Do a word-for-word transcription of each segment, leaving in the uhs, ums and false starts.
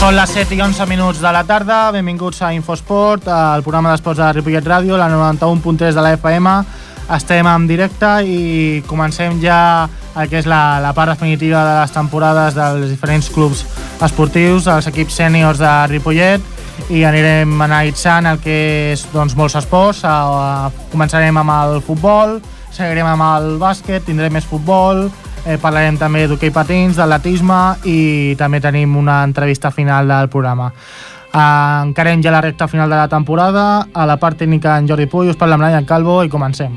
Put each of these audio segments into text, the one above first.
Són les set i onze minuts de la tarda, benvinguts a Infosport, al programa d'esports de Ripollet Ràdio, la noranta-u punt tres de la F M. Estem en directe i comencem ja el que és la, la part definitiva de les temporades dels diferents clubs esportius, els equips sèniors de Ripollet, i anirem analitzant el que és doncs, molts esports. A, a, començarem amb el futbol, seguirem amb el bàsquet, tindrem més futbol, eh, parlarem també d'hoquei patins, d'atletisme i també tenim una entrevista final del programa. Eh, encarem ja la recta final de la temporada. A la part tècnica en Jordi Puy, us parla amb l'Ian Calvo i comencem.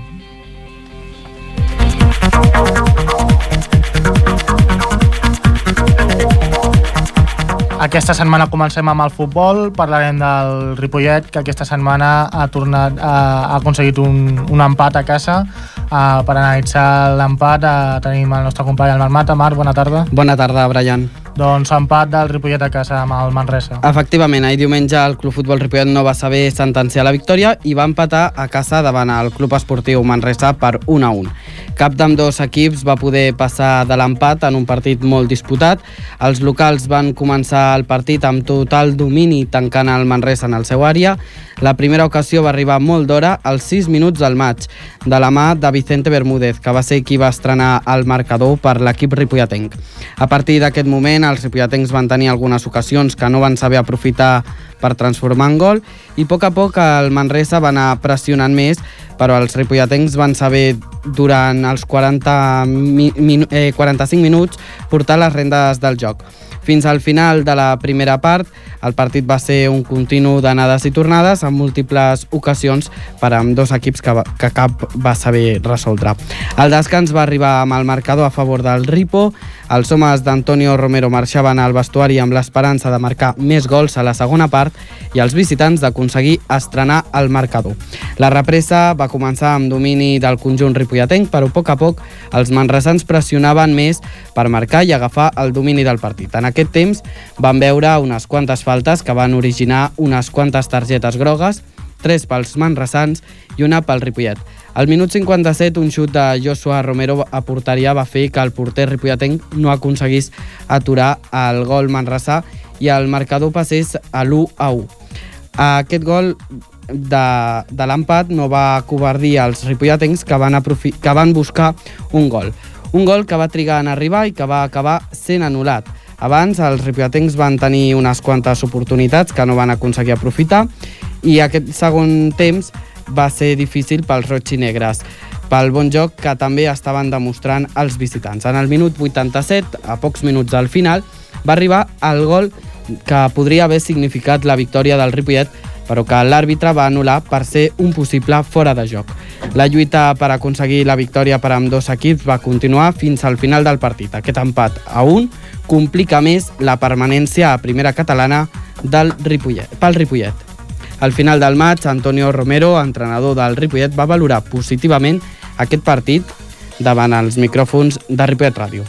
Aquesta setmana comencem amb el futbol, parlarem del Ripollet, que aquesta setmana ha tornat ha aconseguit un, un empat a casa. Uh, per analitzar l'empat uh, tenim el nostre company el Marc Mata. Marc, bona tarda. Bona tarda, Brian. Doncs empat del Ripollet a casa amb el Manresa. Efectivament, ahir diumenge el Club Futbol Ripollet no va saber sentenciar la victòria i va empatar a casa davant el Club Esportiu Manresa per un a un. Cap d'ambdós equips va poder passar de l'empat en un partit molt disputat. Els locals van començar el partit amb total domini, tancant el Manresa en el seu àrea. La primera ocasió va arribar molt d'hora, als sis minuts del maig, de la mà de Vicente Bermúdez, que va ser qui va estrenar el marcador per l'equip ripolletenc. A partir d'aquest moment, els ripolletencs van tenir algunes ocasions que no van saber aprofitar per transformar en gol, i a poc a poc el Manresa va anar pressionant més, però els ripolletencs van saber durant els quaranta, eh, quaranta-cinc minuts portar les rendes del joc. Fins al final de la primera part, el partit va ser un continu d'anades i tornades amb múltiples ocasions per a dos equips que, va, que cap va saber resoldre. El descans va arribar amb el marcador a favor del Ripo. Els homes d'Antonio Romero marxaven al vestuari amb l'esperança de marcar més gols a la segona part i els visitants d'aconseguir estrenar el marcador. La represa va començar amb domini del conjunt ripolletenc, però a poc a poc els manresans pressionaven més per marcar i agafar el domini del partit. En aquest temps van veure unes quantes faltes que van originar unes quantes targetes grogues, tres pels manresans i una pel Ripollet. Al minut cinquanta-set, un xut de Joshua Romero a porteria va fer que el porter ripolletenc no aconseguís aturar el gol manresà i el marcador passés a l'u a u. Aquest gol de, de l'empat no va acovardir els ripolletencs que van, aprofi- que van buscar un gol. Un gol que va trigar en arribar i que va acabar sent anul·lat. Abans, els ripolletencs van tenir unes quantes oportunitats que no van aconseguir aprofitar i aquest segon temps va ser difícil pels roig i negres, pel bon joc que també estaven demostrant els visitants. En el minut vuitanta-set, a pocs minuts al final, va arribar el gol que podria haver significat la victòria del Ripollet, però que l'àrbitre va anul·lar per ser un possible fora de joc. La lluita per aconseguir la victòria per ambdós equips va continuar fins al final del partit. Aquest empat a un complica més la permanència a primera catalana del Ripollet, pel Ripollet. Al final del maig, Antonio Romero, entrenador del Ripollet, va valorar positivament aquest partit davant els micròfons de Ripollet Ràdio.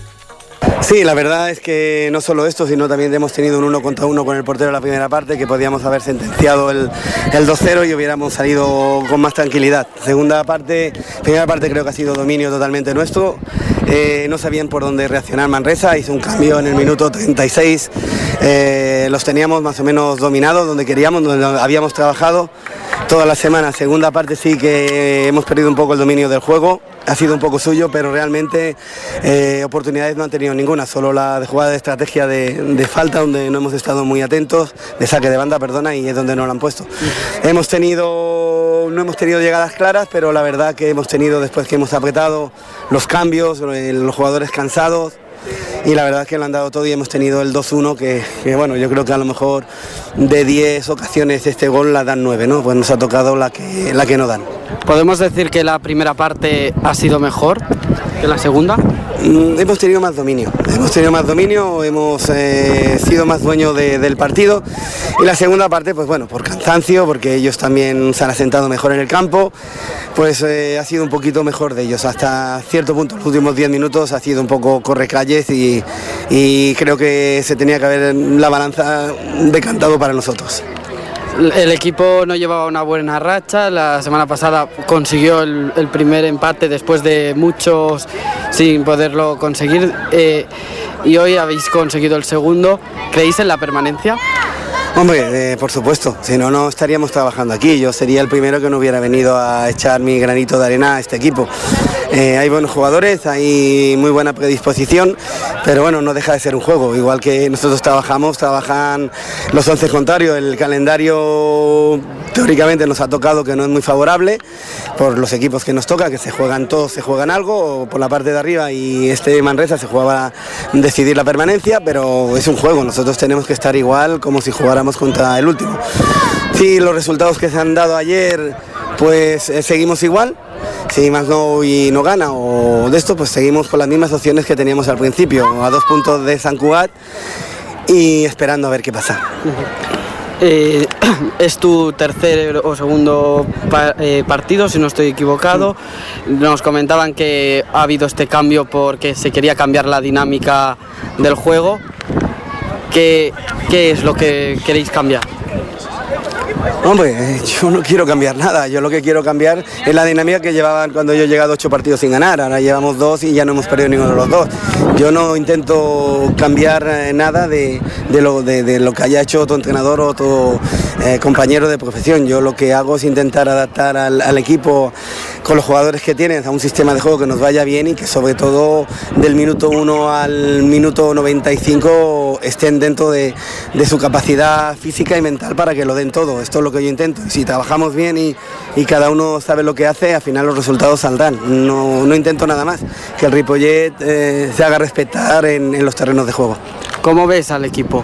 Sí, la verdad es que no solo esto, sino también hemos tenido un uno contra uno con el portero en la primera parte, que podíamos haber sentenciado el, el dos cero y hubiéramos salido con más tranquilidad. Segunda parte, primera parte creo que ha sido dominio totalmente nuestro. Eh, no sabían por dónde reaccionar Manresa, hizo un cambio en el minuto treinta y seis, eh, los teníamos más o menos dominados, donde queríamos, donde habíamos trabajado toda la semana. Segunda parte sí que hemos perdido un poco el dominio del juego, ha sido un poco suyo, pero realmente eh, oportunidades no han tenido ninguna, solo la de jugada de estrategia de, de falta, donde no hemos estado muy atentos, de saque de banda, perdona, y es donde no lo han puesto. Hemos tenido, no hemos tenido llegadas claras, pero la verdad que hemos tenido, después que hemos apretado, los cambios, los jugadores cansados, y la verdad es que lo han dado todo y hemos tenido el dos uno que, que bueno, yo creo que a lo mejor de diez ocasiones este gol la dan nueve, ¿no? Pues nos ha tocado la que, la que no dan. ¿Podemos decir que la primera parte ha sido mejor que la segunda? Mm, hemos tenido más dominio, hemos tenido más dominio, hemos eh, sido más dueños de, del partido, y la segunda parte, pues bueno, por cansancio, porque ellos también se han asentado mejor en el campo, pues eh, ha sido un poquito mejor de ellos, hasta cierto punto, los últimos diez minutos ha sido un poco correcalles y, y creo que se tenía que haber la balanza decantado para nosotros. El equipo no llevaba una buena racha, la semana pasada consiguió el, el primer empate después de muchos sin poderlo conseguir, eh, y hoy habéis conseguido el segundo. ¿Creéis en la permanencia? Hombre, eh, por supuesto, si no, no estaríamos trabajando aquí. Yo sería el primero que no hubiera venido a echar mi granito de arena a este equipo. Eh, hay buenos jugadores, hay muy buena predisposición, pero bueno, no deja de ser un juego. Igual que nosotros trabajamos, trabajan los once contrarios. El calendario teóricamente nos ha tocado, que no es muy favorable por los equipos que nos toca, que se juegan todos, se juegan algo por la parte de arriba, y este Manresa se jugaba a decidir la permanencia, pero es un juego. Nosotros tenemos que estar igual como si jugáramos contra el último. Sí, los resultados que se han dado ayer, pues eh, seguimos igual. Si más no y no gana o de esto, pues seguimos con las mismas opciones que teníamos al principio, a dos puntos de Sant Cugat y esperando a ver qué pasa. Eh, es tu tercer o segundo pa eh, partido, si no estoy equivocado. Nos comentaban que ha habido este cambio porque se quería cambiar la dinámica del juego. ¿Qué, qué es lo que queréis cambiar? Hombre, yo no quiero cambiar nada. Yo lo que quiero cambiar es la dinámica que llevaban cuando yo he llegado ocho partidos sin ganar. Ahora llevamos dos y ya no hemos perdido ninguno de los dos. Yo no intento cambiar nada de, de, lo, de, de lo que haya hecho otro entrenador o otro eh, compañero de profesión. Yo lo que hago es intentar adaptar al, al equipo con los jugadores que tienen a un sistema de juego que nos vaya bien y que sobre todo del minuto uno al minuto noventa y cinco estén dentro de, de su capacidad física y mental para que lo den todo. Esto es lo que yo intento. Y si trabajamos bien y, y cada uno sabe lo que hace, al final los resultados saldrán. No, no intento nada más, que el Ripollet eh, se haga respetar en, en los terrenos de juego. ¿Cómo ves al equipo?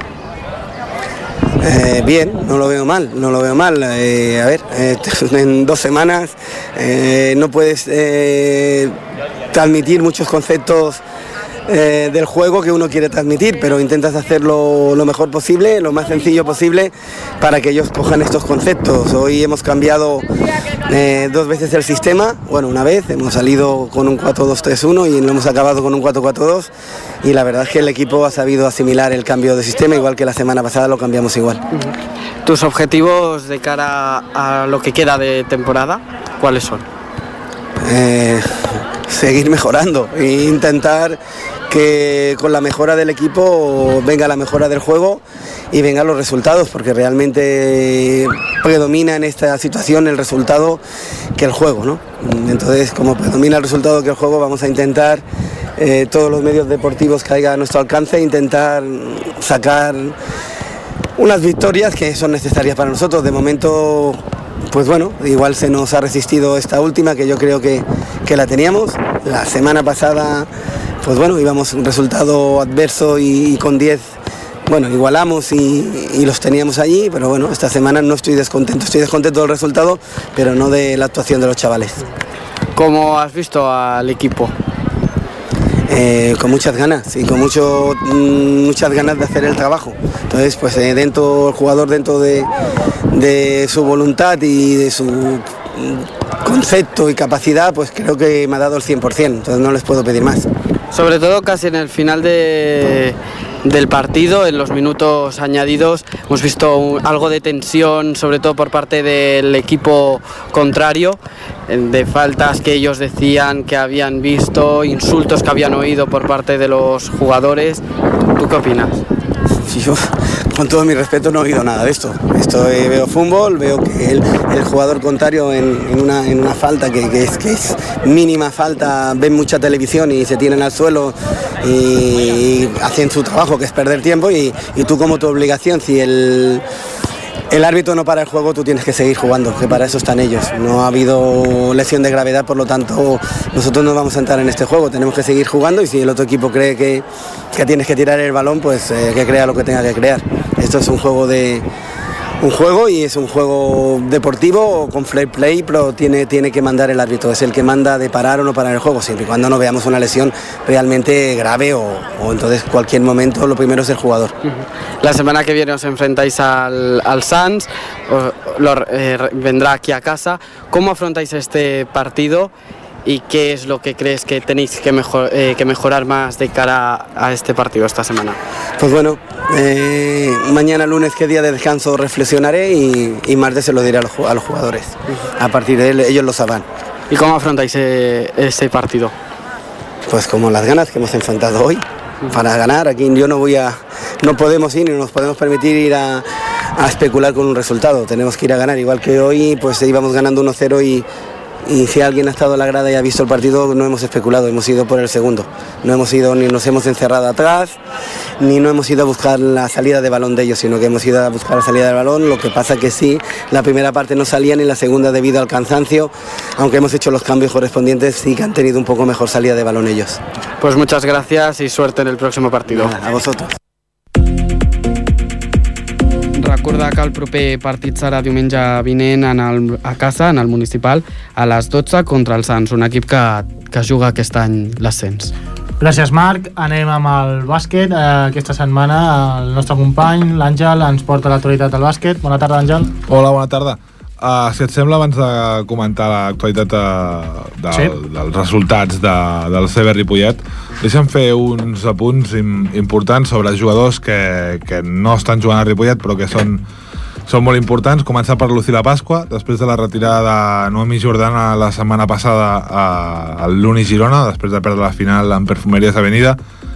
Eh, bien, no lo veo mal, no lo veo mal. Eh, a ver, eh, en dos semanas eh, no puedes eh, transmitir muchos conceptos Eh, del juego que uno quiere transmitir, pero intentas hacerlo lo mejor posible, lo más sencillo posible, para que ellos cojan estos conceptos. Hoy hemos cambiado eh, dos veces el sistema, bueno, una vez, hemos salido con un cuatro dos tres uno y lo hemos acabado con un cuatro cuatro dos, y la verdad es que el equipo ha sabido asimilar el cambio de sistema, igual que la semana pasada lo cambiamos igual. ¿Tus objetivos de cara a lo que queda de temporada, cuáles son? Eh, seguir mejorando e intentar que con la mejora del equipo venga la mejora del juego y vengan los resultados, porque realmente predomina en esta situación el resultado que el juego, ¿no? Entonces, como predomina el resultado que el juego, vamos a intentar eh, todos los medios deportivos que haya a nuestro alcance, intentar sacar unas victorias que son necesarias para nosotros. De momento, pues bueno, igual se nos ha resistido esta última, que yo creo que, que la teníamos. La semana pasada, pues bueno, íbamos un resultado adverso y, y con diez, bueno, igualamos y, y los teníamos allí, pero bueno, esta semana no estoy descontento, estoy descontento del resultado, pero no de la actuación de los chavales. ¿Cómo has visto al equipo? Eh, con muchas ganas y con mucho, muchas ganas de hacer el trabajo. Entonces, pues eh, dentro, el jugador dentro de, de su voluntad y de su concepto y capacidad, pues creo que me ha dado el cien por cien, entonces no les puedo pedir más. Sobre todo casi en el final de, del partido, en los minutos añadidos, hemos visto un, algo de tensión, sobre todo por parte del equipo contrario, de faltas que ellos decían que habían visto, insultos que habían oído por parte de los jugadores. ¿Tú qué opinas? Sí, yo, con todo mi respeto, no he oído nada de esto. Esto eh, veo fútbol, veo que el, el jugador contrario en, en, una, en una falta que, que, es, que es mínima falta, ven mucha televisión y se tiran al suelo y, y hacen su trabajo, que es perder tiempo, y, y tú como tu obligación, si el... El árbitro no para el juego, tú tienes que seguir jugando, que para eso están ellos. No ha habido lesión de gravedad, por lo tanto nosotros no vamos a entrar en este juego, tenemos que seguir jugando, y si el otro equipo cree que, que tienes que tirar el balón, pues eh, que crea lo que tenga que crear. Esto es un juego de un juego y es un juego deportivo con fair play, pero tiene, tiene que mandar el árbitro, es el que manda de parar o no parar el juego, siempre y cuando no veamos una lesión realmente grave o, o entonces cualquier momento lo primero es el jugador. La semana que viene os enfrentáis al, al Sants, os, lo, eh, vendrá aquí a casa. ¿Cómo afrontáis este partido y qué es lo que crees que tenéis que, mejor, eh, que mejorar más de cara a este partido esta semana? Pues bueno, eh, mañana lunes, que día de descanso, reflexionaré y, y martes se lo diré a los, a los jugadores. A partir de él, ellos lo sabrán. ¿Y cómo afrontáis eh, este partido? Pues como las ganas que hemos enfrentado hoy, para ganar. Aquí yo no voy a, no podemos ir ni nos podemos permitir ir a, a especular con un resultado, tenemos que ir a ganar, igual que hoy pues íbamos ganando uno cero y, y si alguien ha estado a la grada y ha visto el partido, no hemos especulado, hemos ido por el segundo, no hemos ido ni nos hemos encerrado atrás, ni no hemos ido a buscar la salida de balón de ellos, sino que hemos ido a buscar la salida del balón. Lo que pasa que sí, la primera parte no salían y la segunda, debido al cansancio, aunque hemos hecho los cambios correspondientes, sí que han tenido un poco mejor salida de balón ellos. Pues muchas gracias y suerte en el próximo partido. A vosotros. Recordar que el proper partit serà diumenge vinent en el, a casa, en el municipal, a les dotze contra el Sants, un equip que, que juga aquest any l'ascens. Gràcies, Marc. Anem amb el bàsquet. Eh, aquesta setmana el nostre company, l'Àngel, ens porta l'actualitat del bàsquet. Bona tarda, Àngel. Hola, bona tarda. Uh, si et sembla, abans de comentar l'actualitat uh, de, sí. dels resultats de, del C B Ripollet, deixa'm fer uns apunts im, importants sobre jugadors que, que no estan jugant a Ripollet però que són, són molt importants. Començar per Lucila Pasqua, després de la retirada de Noemi Jordana la setmana passada uh, al l'Uni Girona, després de perdre la final en Perfumeries Avenida.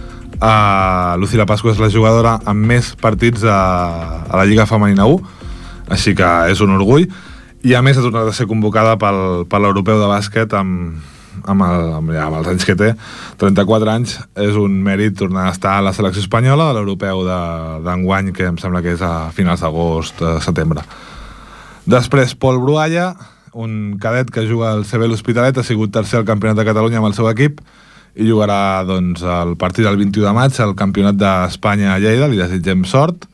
uh, Lucila Pasqua és la jugadora amb més partits a, a la Lliga Femenina u, així que és un orgull. I a més ha tornat a ser convocada pel, per l'europeu de bàsquet amb, amb, el, amb, ja, amb els anys que té, trenta-quatre anys. És un mèrit tornar a estar a la selecció espanyola de l'europeu d'enguany, que em sembla que és a finals d'agost, setembre. Després, Pol Brualla, un cadet que juga al C B l'Hospitalet, ha sigut tercer al Campionat de Catalunya amb el seu equip i jugarà doncs, el partit del vint-i-u de maig al Campionat d'Espanya a Lleida. Li desitgem sort.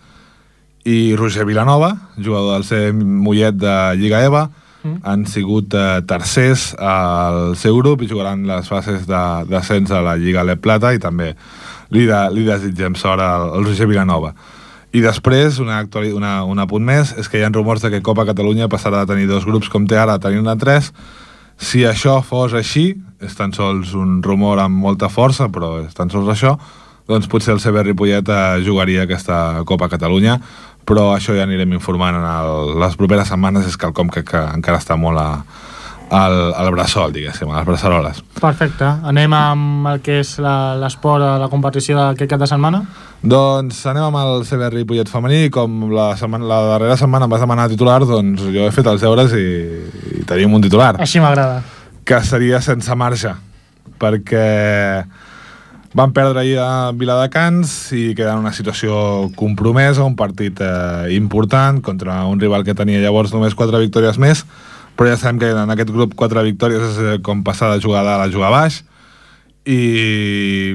I Roger Vilanova, jugador del C Mollet de Lliga EVA, mm. han sigut eh, tercers al seu grup i jugaran les fases d'ascens a la Lliga Lep Plata, i també li, de, li desitgem sort al, al Roger Vilanova. I després, una, una, un apunt més, és que hi ha rumors de que Copa Catalunya passarà de tenir dos grups com té ara a tenir-ne tres. Si això fos així, és tan sols un rumor amb molta força, però és tan sols això, doncs potser el C B Ripollet eh, jugaria aquesta Copa Catalunya, però això ja anirem informant en el, les properes setmanes. És quelcom que, que encara està molt a, al, al bressol, diguéssim, a les bressoles. Perfecte. Anem amb el que és l'esport, la competició d'aquest cap de setmana? Doncs anem amb el C B Ripollet femení. Com la, setmana, la darrera setmana em vas demanar titular, doncs jo he fet els deures i, i tenim un titular. Així m'agrada. Que seria sense marge, perquè van perdre ahir a Viladecans i queden en una situació compromesa, un partit eh, important contra un rival que tenia llavors només quatre victòries més, però ja sabem que en aquest grup quatre victòries és com passar de jugar dalt a jugar baix, i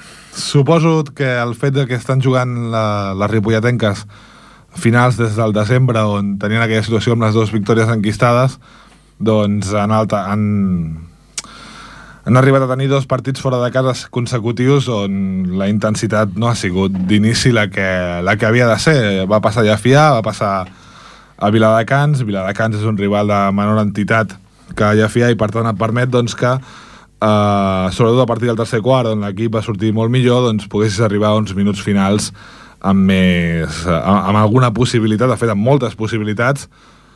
suposo que el fet de que estan jugant la, les ripolletenques finals des del desembre, on tenien aquella situació amb les dues victòries enquistades, doncs en alta, han... Han arribat a tenir dos partits fora de casa consecutius on la intensitat no ha sigut d'inici la que, la que havia de ser. Va passar a Llafià, va passar a Viladecans. Viladecans és un rival de menor entitat que Llafià i per tant et permet doncs, que, eh, sobretot a partir del tercer quart, on l'equip va sortir molt millor, doncs poguessis arribar a uns minuts finals amb, més, amb, amb alguna possibilitat, de fet amb moltes possibilitats.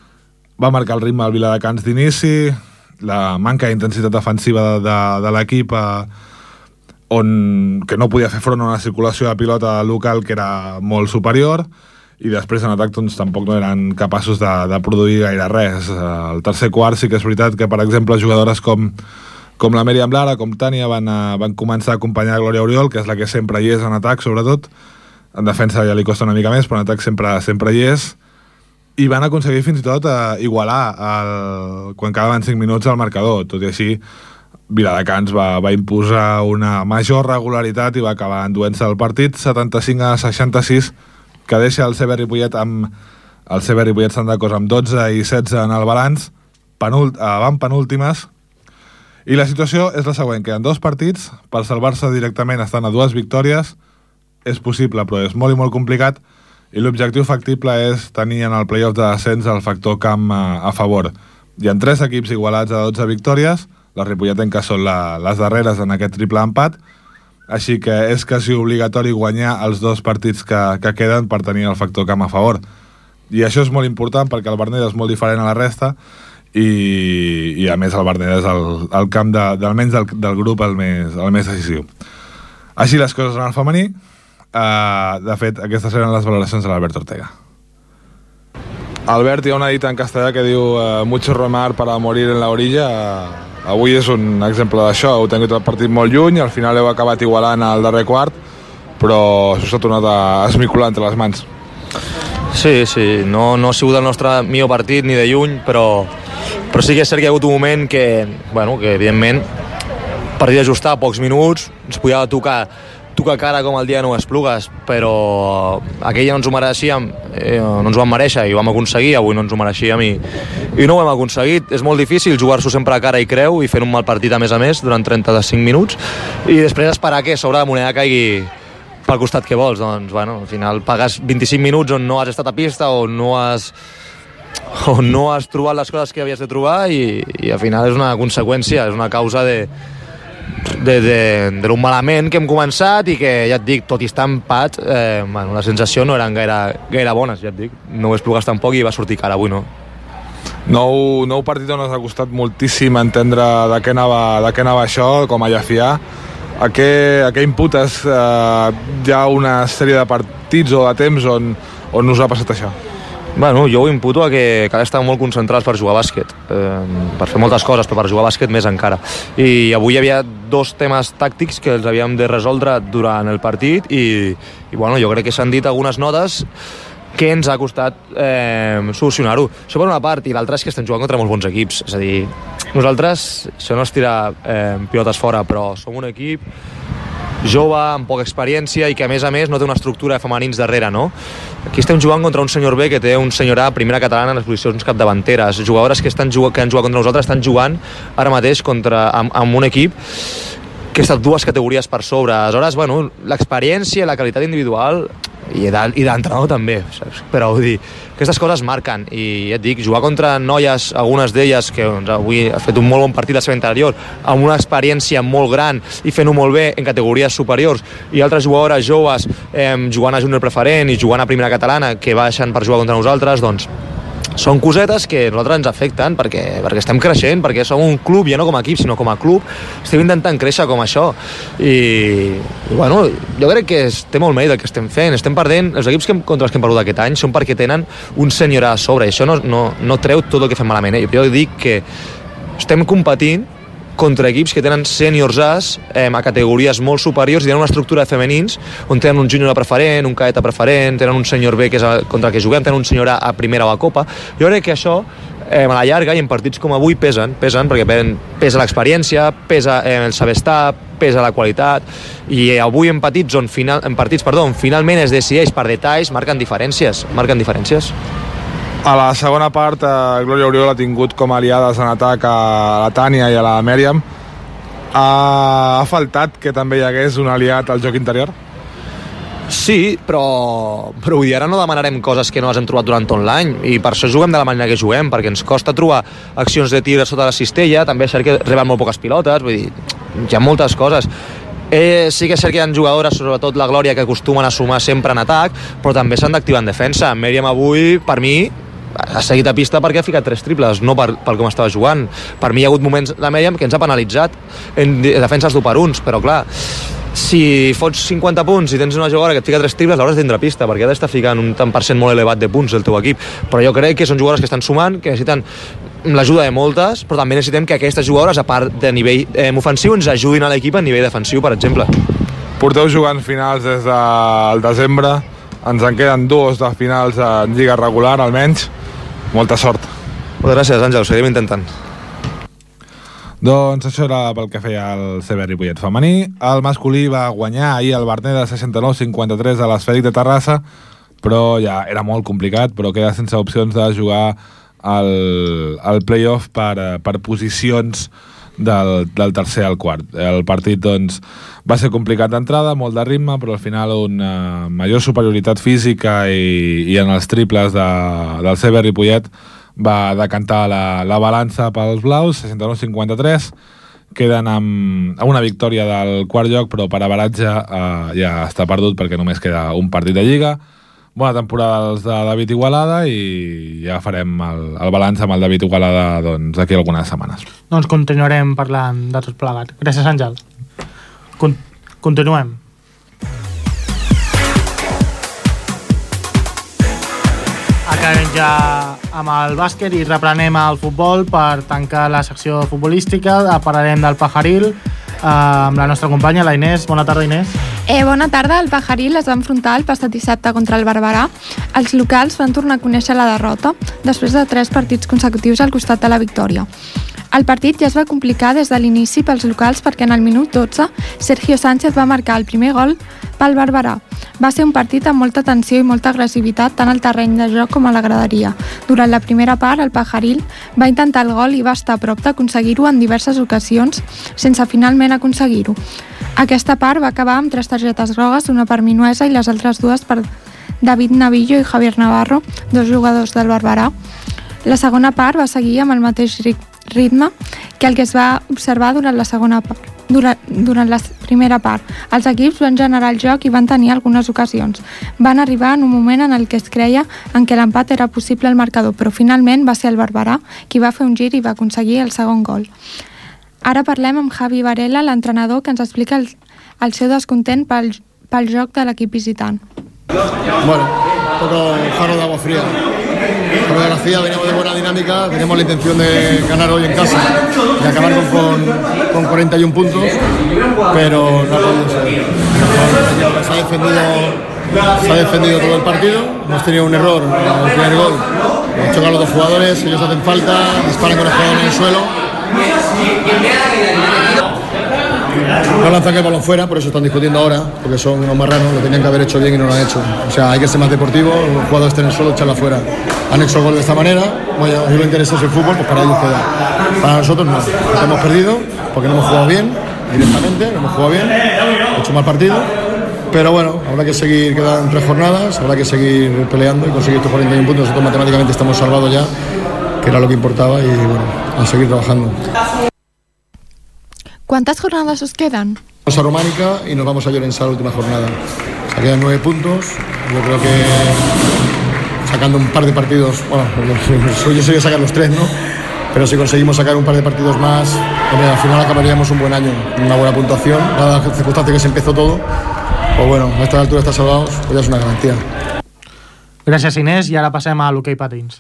Va marcar el ritme al Viladecans d'inici, la manca d'intensitat defensiva de, de, de l'equip, eh, on, que no podia fer front a una circulació de pilota local que era molt superior, i després en atac doncs, tampoc no eren capaços de, de produir gaire res. El tercer quart sí que és veritat que, per exemple, jugadores com, com la Mèriam Lara, com Tània, van, a, van començar a acompanyar Glòria Oriol, que és la que sempre hi és en atac, sobretot. En defensa ja li costa una mica més, però en atac sempre, sempre hi és. I van aconseguir fins i tot eh, igualar el, quan quedaven cinc minuts al marcador. Tot i així, Viladecans va, va imposar una major regularitat i va acabar enduent-se el partit setanta-cinc a seixanta-sis, que deixa el C B Ripollet amb el C B Ripollet Sandacos amb dotze i setze en el balanç, penult, van penúltimes. I la situació és la següent, que en dos partits, per salvar-se directament estan a dues victòries, és possible, però és molt i molt complicat, i l'objectiu factible és tenir en el playoff de descens el factor camp a, a favor. Hi ha tres equips igualats a dotze victòries, les ripolletenques són la, les darreres en aquest triple empat, així que és quasi obligatori guanyar els dos partits que, que queden per tenir el factor camp a favor. I això és molt important perquè el Berneda és molt diferent a la resta, i, i a més el Berneda és el, el camp de, almenys del, del grup el més, el més decisiu. Així les coses en el femení. Uh, de fet, aquestes eren les valoracions de l'Albert Ortega. Albert, hi ha una dita en castellà que diu uh, mucho remar para morir en la orilla. Uh, avui és un exemple d'això. Heu tingut el partit molt lluny, al final heu acabat igualant al darrer quart, però això s'ha tornat a esmicolar entre les mans. Sí, sí, no, no ha sigut el nostre millor partit ni de lluny, però, però sí que és cert que hi ha hagut un moment que, bueno, que evidentment, partit ajustat, pocs minuts, ens podia tocar tocar cara com el dia no esplugues, però aquella no ens ho mereixíem, eh, no ens ho vam mereixer i ho vam aconseguir, avui no ens ho mereixíem i, i no ho hem aconseguit. És molt difícil jugar-s'ho sempre a cara i creu i fent un mal partit a més a més durant trenta-cinc minuts i després esperar que sobre la moneda caigui pel costat que vols. Doncs, bueno, al final pagues vint-i-cinc minuts on no has estat a pista o no has o no has trobat les coses que havies de trobar i, i al final és una conseqüència, és una causa de de, de, de un malament que hem començat i que, ja et dic, tot i estar empat, eh, bueno, la sensació no eren gaire, gaire bones, ja et dic. No ho esplugues tampoc i va sortir cara avui, no. Nou, nou partit on us ha costat moltíssim entendre de què anava, de què anava això, com a Llafià. A què, a què imputes eh, hi ha una sèrie de partits o de temps on, on us ha passat això? Bueno, jo ho imputo a que cal estar molt concentrats per jugar a bàsquet, eh, per fer moltes coses, però per jugar a bàsquet més encara. I avui hi havia dos temes tàctics que els havíem de resoldre durant el partit i, i bueno, jo crec que s'han dit algunes notes que ens ha costat eh, solucionar-ho. Això per una part, i l'altra és que estem jugant contra molts bons equips. És a dir, nosaltres, això no és tirar eh, pilotes fora, però som un equip jove, amb poca experiència i que a més a més no té una estructura de femenins darrere, no? Aquí estem jugant contra un senyor B que té un senyor A, primera catalana en les posicions capdavanteres. Jugadores que, estan, que han jugat contra nosaltres estan jugant ara mateix contra, amb, amb un equip que està dues categories per sobre. Aleshores, bueno, l'experiència i la qualitat individual i d'entrenador també, saps? Però vull dir, aquestes coses marquen i ja et dic, jugar contra noies, algunes d'elles que doncs, avui ha fet un molt bon partit la seva interior, amb una experiència molt gran i fent-ho molt bé en categories superiors, i altres jugadores joves eh, jugant a júnior preferent i jugant a primera catalana que baixen per jugar contra nosaltres, doncs són cosetes que a nosaltres ens afecten perquè, perquè estem creixent, perquè som un club, ja no com a equip, sinó com a club, estem intentant créixer com això. I, i bueno, jo crec que es, té molt mèrit el que estem fent. Estem perdent, els equips que, contra els que hem perdut aquest any són perquè tenen un senyor a sobre, i això no, no, no treu tot el que fem malament. Eh? Jo dic que estem competint contra equips que tenen sèniors As eh, a categories molt superiors i tenen una estructura de femenins on tenen un júnior a preferent, un cadet a preferent, tenen un senyor B que és a, contra el que juguem, tenen un senyor A a primera o a Copa. Jo crec que això eh, a la llarga i en partits com avui pesen, pesen perquè pesa l'experiència, pesa eh, el saber estar, pesa la qualitat, i eh, avui en partits on final, en partits, perdó, on finalment es decideix per detalls, marquen diferències, marquen diferències. A la segona part, eh, Glòria Oriol ha tingut com a aliades en atac a la Tània i a la Mèriam. Ha, ha faltat que també hi hagués un aliat al joc interior? Sí, però, però vull dir, ara no demanarem coses que no les hem trobat durant tot l'any, i per això juguem de la manera que juguem, perquè ens costa trobar accions de tir sota la cistella, també és cert que reben molt poques pilotes, vull dir, hi ha moltes coses. Eh, sí que és cert que hi ha jugadores, sobretot la Glòria, que acostumen a sumar sempre en atac, però també s'han d'activar en defensa. Mèriam avui, per mi, ha seguit a pista perquè ha ficat tres triples, no per, per com estava jugant. Per mi hi ha hagut moments de Mèriam que ens ha penalitzat en defenses d'un per uns, però clar, si fots cinquanta punts i tens una jugadora que et fica tres triples, l'hauràs de tindre a pista, perquè ha d'estar ficant un tant per cent molt elevat de punts del teu equip. Però jo crec que són jugadores que estan sumant, que necessiten l'ajuda de moltes, però també necessitem que aquestes jugadores, a part de nivell eh, ofensiu, ens ajudin a l'equip a nivell defensiu, per exemple. Porteu jugant finals des del desembre, ens en queden dos de finals en lliga regular, almenys. Molta sort. Moltes gràcies, Àngel, ho seguirem intentant. Doncs això era pel que feia el C B Ripollet femení. El masculí va guanyar ahir el Berneda seixanta-nou a cinquanta-tres a l'Esfèric de Terrassa, però ja era molt complicat, però queda sense opcions de jugar el, el play-off per, per posicions del, del tercer al quart. El partit doncs, va ser complicat d'entrada, molt de ritme, però al final una major superioritat física i, i en els triples de, del C B Ripollet va decantar la, la balança pels blaus, seixanta-nou a cinquanta-tres. Queden amb, amb una victòria del quart lloc, però per avaratge eh, ja està perdut perquè només queda un partit de Lliga. Bona temporada dels de David Igualada i ja farem el, el balanç amb el David Igualada doncs, d'aquí algunes setmanes. Doncs continuarem parlant de tot plegat. Gràcies, Àngel. Con- continuem. A acabem ja amb el bàsquet i reprenem el futbol per tancar la secció futbolística. Parlarem del Pajaril amb la nostra companya, la Inés. Bona tarda, Inés. Eh, bona tarda. El Pajaril es va enfrontar el passat dissabte contra el Barberà. Els locals van tornar a conèixer la derrota després de tres partits consecutius al costat de la victòria. El partit ja es va complicar des de l'inici pels locals perquè en el minut dotze Sergio Sánchez va marcar el primer gol pel Barberà. Va ser un partit amb molta tensió i molta agressivitat tant al terreny de joc com a la graderia. Durant la primera part, el Pajaril va intentar el gol i va estar a prop d'aconseguir-ho en diverses ocasions sense finalment aconseguir-ho. Aquesta part va acabar amb tres targetes grogues, una per Minuesa i les altres dues per David Navillo i Javier Navarro, dos jugadors del Barberà. La segona part va seguir amb el mateix ritme que el que es va observar durant la segona part. Durant, durant la primera part, els equips van generar el joc i van tenir algunes ocasions. Van arribar en un moment en el que es creia en què l'empat era possible al marcador, però finalment va ser el Barberà qui va fer un gir i va aconseguir el segon gol. Ara parlem amb Javi Varela, l'entrenador, que ens explica el, el seu descontent pel, pel joc de l'equip visitant. Bueno, un poco jarro de agua fría. Por desgracia veníamos de buena dinámica, teníamos la intención de ganar hoy en casa y acabar con, con, con cuarenta y un puntos, pero no ha podido ser. Se ha defendido, se ha defendido todo el partido, hemos tenido un error en el primer gol, han chocado los dos jugadores, ellos hacen falta, disparan con el jugador en el suelo. No lanzan el balón fuera, por eso están discutiendo ahora, porque son unos marranos, lo tenían que haber hecho bien y no lo han hecho. O sea, hay que ser más deportivo, los jugadores estén en el suelo, echarla fuera. Han hecho el gol de esta manera, bueno, si lo interesa es el fútbol, pues para ellos queda. Para nosotros no, porque hemos perdido, porque no hemos jugado bien, directamente, no hemos jugado bien, hemos hecho mal partido. Pero bueno, habrá que seguir, quedan tres jornadas, habrá que seguir peleando y conseguir estos cuarenta y un puntos. Nosotros matemáticamente estamos salvados ya, que era lo que importaba, y bueno, a seguir trabajando. ¿Cuántas jornadas os quedan? Vamos a Románica y nos vamos a Llorençà la última jornada. O sea, quedan nueve puntos. Yo creo que sacando un par de partidos, bueno, lo suyo sería sacar los tres, ¿no? Pero si conseguimos sacar un par de partidos más, hombre, al final acabaríamos un buen año, una buena puntuación. Dada la circunstancia que se empezó todo, pues bueno, a esta altura estar salvados, pues ya es una garantía. Gràcies, Inés, i ara passem a l'hoquei patins.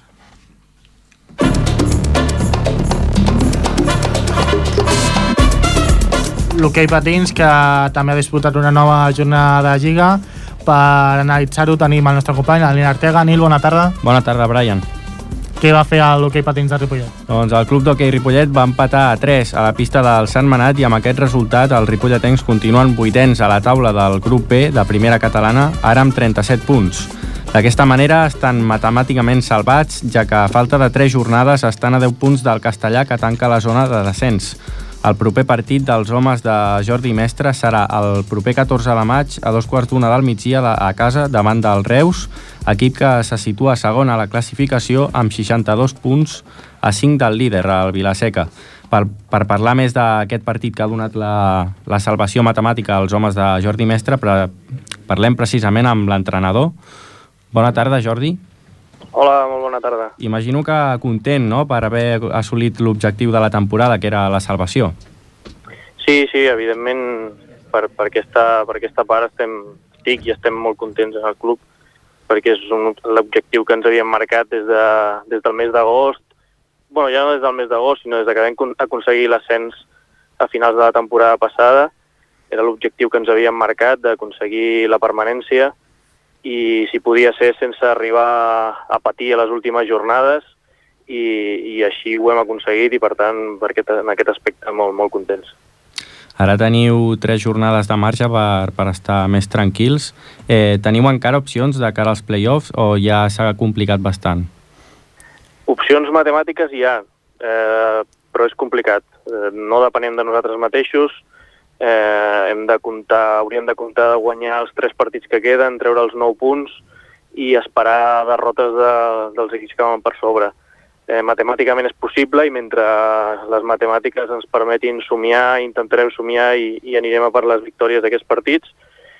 L'hoquei patins, que també ha disputat una nova jornada de Lliga. Per analitzar-ho tenim el nostre company, el Nil Artega. Nil, bona tarda. Bona tarda, Brian. Què va fer l'hoquei patins de Ripollet? Doncs el club d'hoquei Ripollet va empatar a tres a la pista del Sant Manat, i amb aquest resultat els ripolletens continuen vuitens a la taula del grup B de primera catalana, ara amb trenta-set punts. D'aquesta manera estan matemàticament salvats, ja que a falta de tres jornades estan a deu punts del Castellà, que tanca la zona de descens. El proper partit dels homes de Jordi Mestre serà el proper catorze de maig a dos quarts d'una del migdia a casa davant del Reus, equip que se situa segon a la classificació amb seixanta-dos punts a cinc del líder, el Vilaseca. Per, per parlar més d'aquest partit que ha donat la, la salvació matemàtica als homes de Jordi Mestre, pre, parlem precisament amb l'entrenador. Bona tarda, Jordi. Hola, molt bona tarda. Imagino que content, no?, per haver assolit l'objectiu de la temporada, que era la salvació. Sí, sí, evidentment per, per, aquesta, per aquesta part estem, estic i estem molt contents en el club, perquè és l'objectiu que ens havíem marcat des, de, des del mes d'agost. Bueno, ja no des del mes d'agost, sinó des de que vam aconseguir l'ascens a finals de la temporada passada. Era l'objectiu que ens havíem marcat, d'aconseguir la permanència, i si podia ser sense arribar a patir a les últimes jornades, i, i així ho hem aconseguit, i per tant per aquest, en aquest aspecte molt, molt contents. Ara teniu tres jornades de marge per, per estar més tranquils. Eh, teniu encara opcions de cara als play-offs o ja s'ha complicat bastant? Opcions matemàtiques hi ha, eh, però és complicat. Eh, no depenem de nosaltres mateixos. Eh, hem de comptar, hauríem de comptar de guanyar els tres partits que queden, treure els nou punts i esperar derrotes de, dels equips que van per sobre. Eh, matemàticament és possible, i mentre les matemàtiques ens permetin somiar, intentarem somiar i, i anirem a per les victòries d'aquests partits,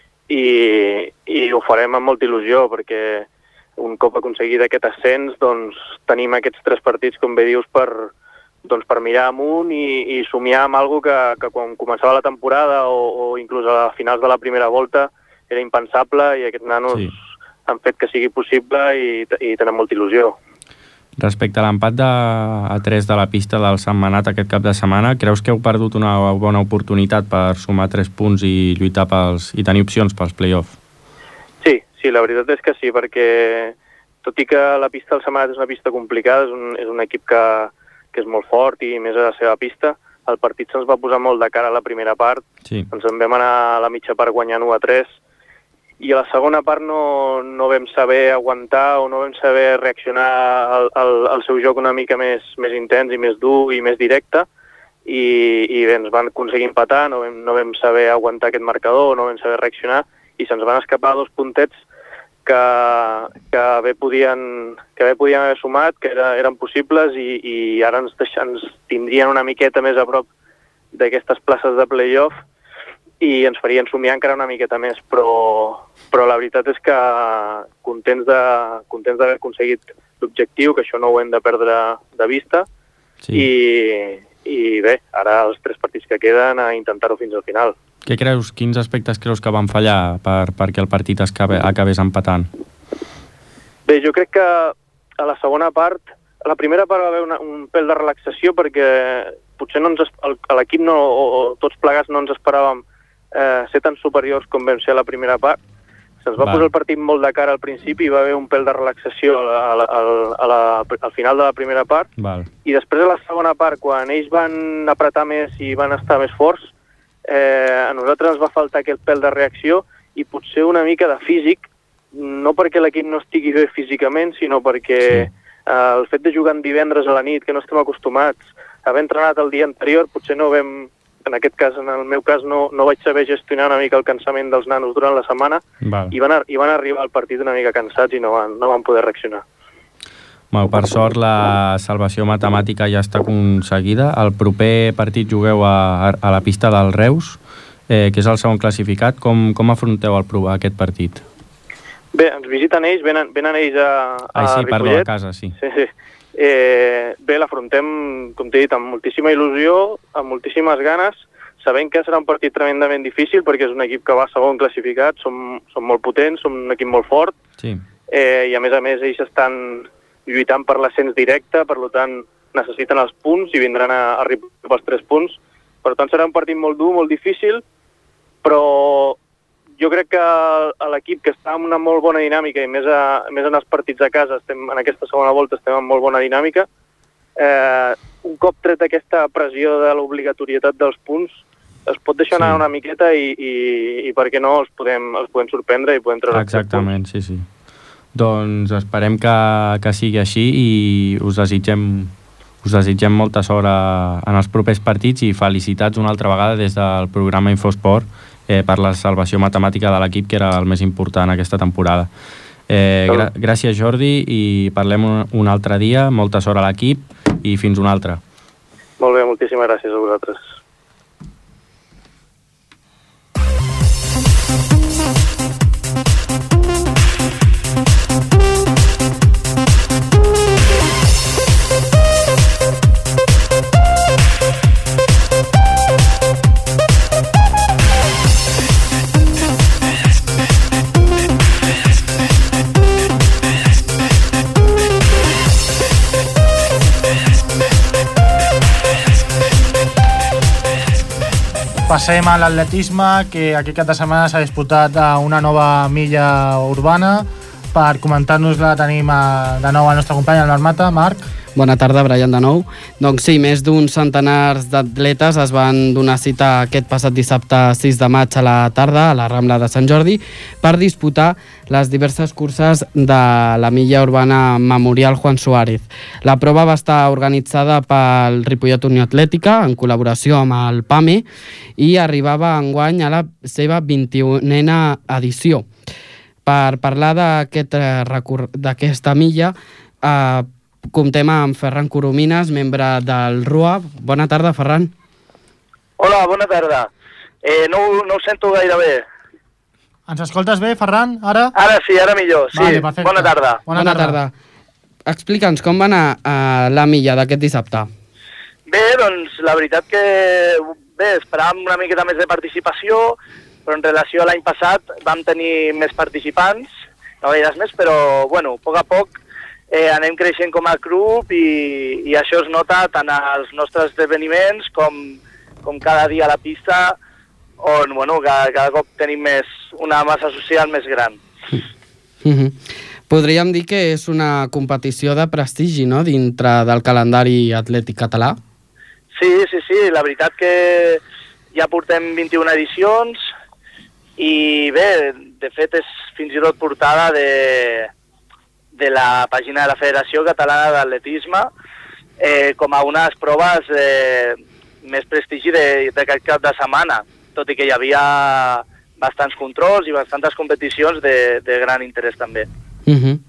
i, i ho farem amb molta il·lusió, perquè un cop aconseguit aquest ascens, doncs tenim aquests tres partits, com bé dius, per, doncs, per mirar amunt i, i somiar amb alguna cosa que, que quan començava la temporada o, o inclús a finals de la primera volta era impensable, i aquests nanos sí. han fet que sigui possible i, i tenen molta il·lusió. Respecte a l'empat de, a tres de la pista del Sant Manat aquest cap de setmana, creus que heu perdut una bona oportunitat per sumar tres punts i lluitar pels, i tenir opcions pels play-off? Sí, sí, la veritat és que sí, perquè tot i que la pista del Sant Manat és una pista complicada, és un, és un equip que, que és molt fort i més a la seva pista, el partit se'ns va posar molt de cara a la primera part, sí. Ens en vam anar a la mitja part guanyant u a tres, i a la segona part no, no vam saber aguantar o no vam saber reaccionar al, al, al seu joc una mica més, més intens i més dur i més directe, i, i bé, ens van aconseguir empatar, no vam, no vam saber aguantar aquest marcador, no vam saber reaccionar, i se'ns van escapar dos puntets que, que, bé podien, que bé podien haver sumat, que era, eren possibles, i, i ara ens, deix, ens tindrien una miqueta més a prop d'aquestes places de play-off, i ens farien somiar encara una miqueta més, però, però la veritat és que contents de, contents d'haver aconseguit l'objectiu, que això no ho hem de perdre de vista, sí. i, i bé, ara els tres partits que queden a intentar-ho fins al final. Què creus, quins aspectes creus que van fallar per, perquè el partit es acabe, acabés empatant? Bé, jo crec que a la segona part, a la primera part va haver una, un pèl de relaxació perquè potser no ens, a l'equip no, o, o tots plegats no ens esperàvem Eh, ser tan superiors com vam ser a la primera part. Se'ns va Va. posar el partit molt de cara al principi i va haver un pèl de relaxació a la, a la, a la, al final de la primera part. Val. I després a la segona part, quan ells van apretar més i van estar més forts, eh, a nosaltres ens va faltar aquest pèl de reacció i potser una mica de físic, no perquè l'equip no estigui bé físicament, sinó perquè sí. eh, el fet de jugar en divendres a la nit, que no estem acostumats, haver entrenat el dia anterior, potser no vam... En aquest cas, en el meu cas, no, no vaig saber gestionar una mica el cansament dels nanos durant la setmana. Val. i van, a, i van arribar al partit una mica cansats i no van, no van poder reaccionar. Bueno, per sort, la salvació matemàtica ja està aconseguida. El proper partit jugueu a, a la pista del Reus, eh, que és el segon classificat. Com, com afronteu el provar aquest partit? Bé, ens visiten ells, venen, venen ells a, a Ai, sí, Ripollet. perdó, a casa, sí. Sí, sí. Eh, bé, l'afrontem, com t'he dit, amb moltíssima il·lusió, amb moltíssimes ganes, sabent que serà un partit tremendament difícil perquè és un equip que va segon classificat, som, som molt potents, som un equip molt fort, sí. eh, i a més a més ells estan lluitant per l'ascens directe, per tant necessiten els punts i vindran a, a Ripollet pels tres punts. Per tant serà un partit molt dur, molt difícil, però jo crec que l'equip, que està en una molt bona dinàmica i més, a, més en els partits a casa, estem, en aquesta segona volta estem en molt bona dinàmica, eh, un cop tret aquesta pressió de l'obligatorietat dels punts, es pot deixar anar sí. una miqueta i, i, i per què no els podem, els podem sorprendre i podem treure Exactament, sí, sí. Doncs esperem que, que sigui així i us desitgem, us desitgem molta sort a, en els propers partits i felicitats una altra vegada des del programa Infosport eh, per la salvació matemàtica de l'equip, que era el més important aquesta temporada. Eh, gra gràcies, Jordi, i parlem un, un altre dia. Molta sort a l'equip i fins un altre. Molt bé, moltíssimes gràcies a vosaltres. Passem a l'atletisme, que aquest cap de setmana s'ha disputat una nova milla urbana. Per comentar-nos-la tenim de nou el nostre company, el Marc Mata. Marc. Bona tarda, Brian, de nou. Doncs sí, més d'uns centenars d'atletes es van donar cita aquest passat dissabte sis de maig a la tarda a la Rambla de Sant Jordi per disputar les diverses curses de la milla urbana Memorial Juan Suárez. La prova va estar organitzada pel Ripollet Unió Atlètica en col·laboració amb el P A M E i arribava enguany a la seva vint-i-unena edició. Per parlar d'aquesta milla, eh, comptem amb Ferran Coromines, membre del R U A. Bona tarda, Ferran. Hola, bona tarda. Eh, no, no ho sento gaire bé. Ens escoltes bé, Ferran, ara? Ara sí, ara millor, sí. Vale, perfecte. Bona tarda. Bona, Bona tarda. tarda. Explica'ns com va anar eh, la milla d'aquest dissabte. Bé, doncs la veritat que bé, esperàvem una miqueta més de participació, però en relació a l'any passat vam tenir més participants no gaires més, però, bueno, a poc a poc eh, anem creixent com a club i, i això es nota tant als nostres esdeveniments com, com cada dia a la pista, on, bueno, cada, cada cop tenim més, una massa social més gran. Mm-hmm. Podríem dir que és una competició de prestigi, no?, dintre del calendari atlètic català? Sí, sí, sí, la veritat que ja portem vint-i-una edicions i bé, de fet és fins i tot portada de, de la pàgina de la Federació Catalana d'Atletisme eh, com a unes proves eh, més prestigi d'aquest cap de setmana, tot i que hi havia bastants controls i bastantes competicions de, de gran interès també. Uh-huh.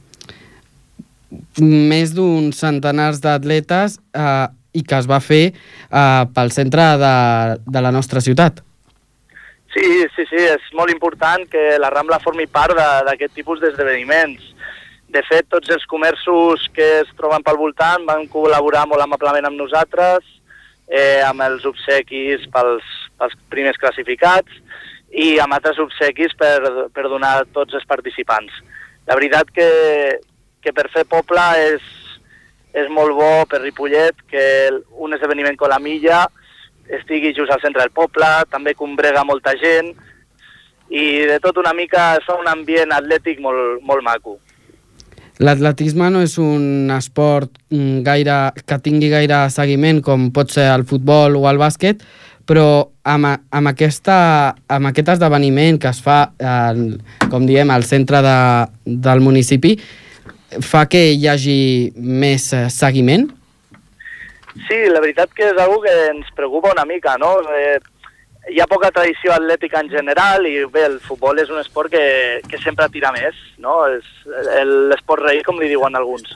Més d'uns centenars d'atletes eh, i que es va fer eh, pel centre de, de la nostra ciutat. Sí, sí, sí, és molt important que la Rambla formi part d'aquest tipus d'esdeveniments. De fet, tots els comerços que es troben pel voltant van col·laborar molt amablement amb nosaltres, eh, amb els obsequis pels, pels primers classificats i amb altres obsequis per, per donar a tots els participants. La veritat que, que per fer poble és, és molt bo per Ripollet que un esdeveniment com la milla estigui just al centre del poble, també congrega molta gent i de tot una mica es fa un ambient atlètic molt, molt maco. L'atletisme no és un esport gaire, que tingui gaire seguiment com pot ser el futbol o el bàsquet, però amb, amb, aquesta, amb aquest esdeveniment que es fa, el, com diem, al centre de, del municipi, fa que hi hagi més seguiment? Sí, la veritat que és una que ens preocupa una mica, no? Eh, hi ha poca tradició atlètica en general i bé, el futbol és un esport que, que sempre tira més, no? És l'esport rei, com li diuen alguns.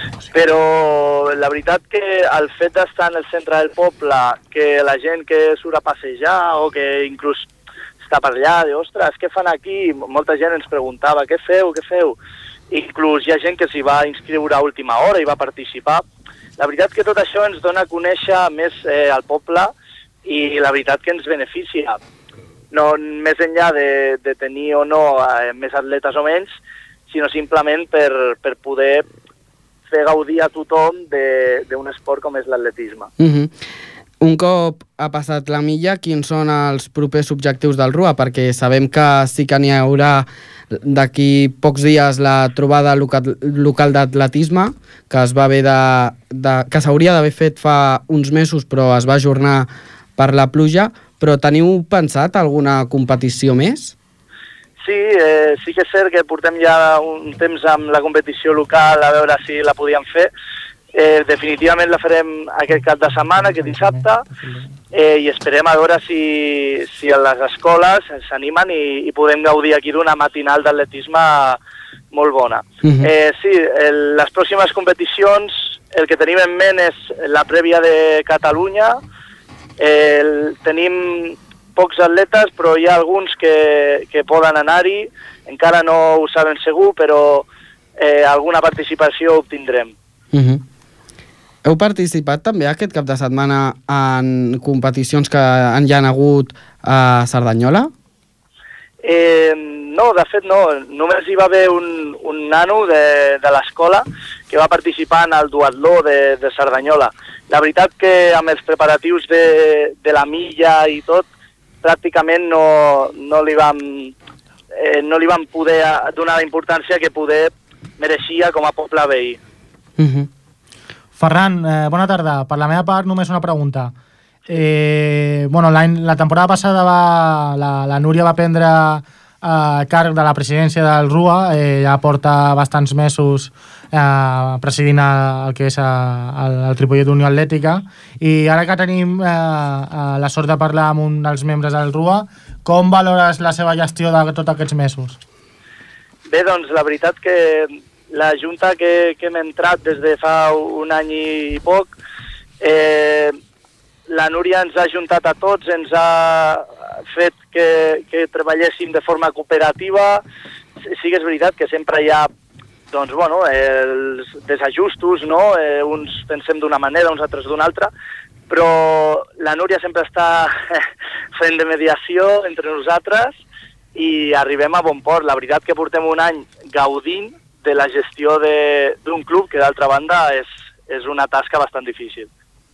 Però la veritat que el fet d'estar en el centre del poble, que la gent que surt a passejar o que inclús està per allà, de, ostres, què fan aquí? Molta gent ens preguntava, què feu, què feu? Inclús hi ha gent que s'hi va inscriure a última hora i va participar. La veritat que tot això ens dona a conèixer més eh, al poble i la veritat que ens beneficia. No més enllà de, de tenir o no eh, més atletes o menys, sinó simplement per, per poder fer gaudir a tothom d'un esport com és l'atletisme. Uh-huh. Un cop ha passat la milla, quins són els propers objectius del R U A? Perquè sabem que sí que n'hi haurà d'aquí pocs dies la trobada local, local d'atletisme, que es va haver de, de que s'hauria d'haver fet fa uns mesos, però es va ajornar per la pluja. Però teniu pensat alguna competició més? Sí, eh, sí que és cert que portem ja un temps amb la competició local a veure si la podíem fer. Eh, definitivament la farem aquest cap de setmana, aquest dissabte, eh, i esperem a veure si, si a les escoles s'animen i, i podem gaudir aquí d'una matinal d'atletisme molt bona. Uh-huh. eh, sí, el, les pròximes competicions, el que tenim en ment és la prèvia de Catalunya. Eh, el, tenim pocs atletes, però hi ha alguns que, que poden anar-hi, encara no ho saben segur, però eh, alguna participació obtindrem. Uh-huh. Heu participat també aquest cap de setmana en competicions que en hi ha hagut a Cerdanyola? Eh, no, de fet no. Només hi va haver un, un nano de, de l'escola que va participar en el duatló de, de Cerdanyola. La veritat que amb els preparatius de, de la milla i tot, pràcticament no, no, li vam, eh, no li vam poder donar la importància que poder mereixia com a poble veí. Uh-huh. Ferran, eh, bona tarda. Per la meva part, només una pregunta. Eh, bueno, la temporada passada va, la, la Núria va prendre eh, càrrec de la presidència del R U A, eh, ja porta bastants mesos eh, presidint el que és el, el Ripollet Unió Atlètica, i ara que tenim eh, eh, la sort de parlar amb un dels membres del R U A, com valores la seva gestió de tots aquests mesos? Bé, doncs la veritat que la junta que, que hem entrat des de fa un any i poc, eh, la Núria ens ha ajuntat a tots, ens ha fet que, que treballéssim de forma cooperativa. Sí que és veritat que sempre hi ha doncs, bueno, els desajustos, no? Eh, uns pensem d'una manera, uns altres d'una altra, però la Núria sempre està fent de mediació entre nosaltres i arribem a bon port. La veritat que portem un any gaudint de la gestió d'un club que, d'altra banda, és, és una tasca bastant difícil.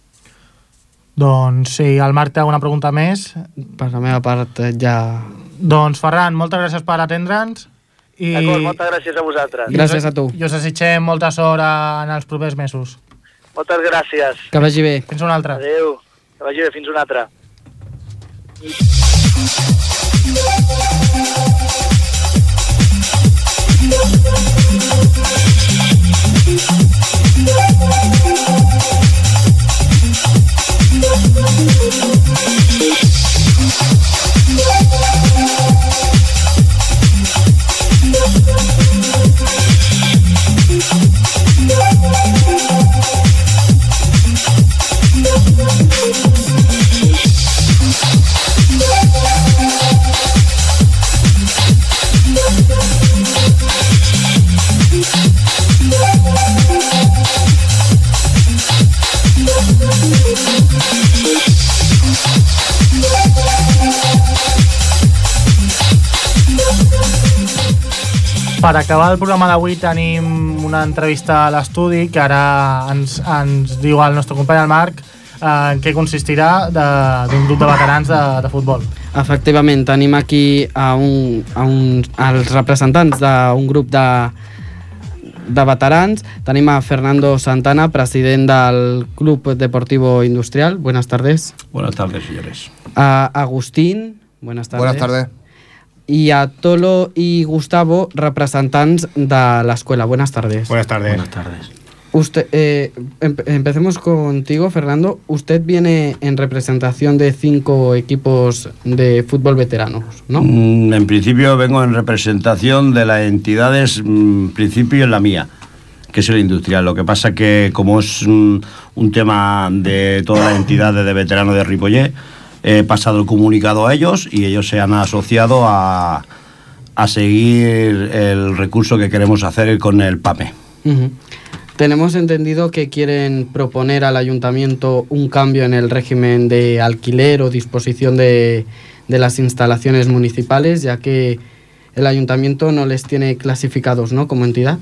Doncs sí, el Marc té alguna pregunta més. Per la meva part ja... Doncs Ferran, moltes gràcies per atendre'ns. I... D'acord, moltes gràcies a vosaltres. Gràcies a tu. I us desitgem molta sort en els propers mesos. Moltes gràcies. Que vagi bé. Fins una altra. Adéu. Que vagi bé, fins una altra. Per acabar el programa d'avui tenim una entrevista a l'estudi que ara ens, ens diu el nostre company el Marc eh, en què consistirà d'un grup de veterans de, de futbol. Efectivament, tenim aquí a un, a un, als representants d'un grup de, de veterans. Tenim a Fernando Santana, president del Club Deportivo Industrial. Buenas tardes. Buenas tardes, señores. A Agustín. Buenas tardes. Buenas tardes. Y a Tolo y Gustavo, representantes de la escuela. Buenas tardes. Buenas tardes. Buenas tardes. Usted, eh, empe empecemos contigo, Fernando. Usted viene en representación de cinco equipos de fútbol veteranos, ¿no? Mm, en principio vengo en representación de las entidades, en principio en la mía, que es el industrial. Lo que pasa que como es un, un tema de todas las entidades de veteranos de Ripollet, he pasado el comunicado a ellos y ellos se han asociado a, a seguir el recurso que queremos hacer con el P A M E. Uh-huh. Tenemos entendido que quieren proponer al ayuntamiento un cambio en el régimen de alquiler o disposición de, de las instalaciones municipales, ya que el ayuntamiento no les tiene clasificados, ¿no?, como entidad.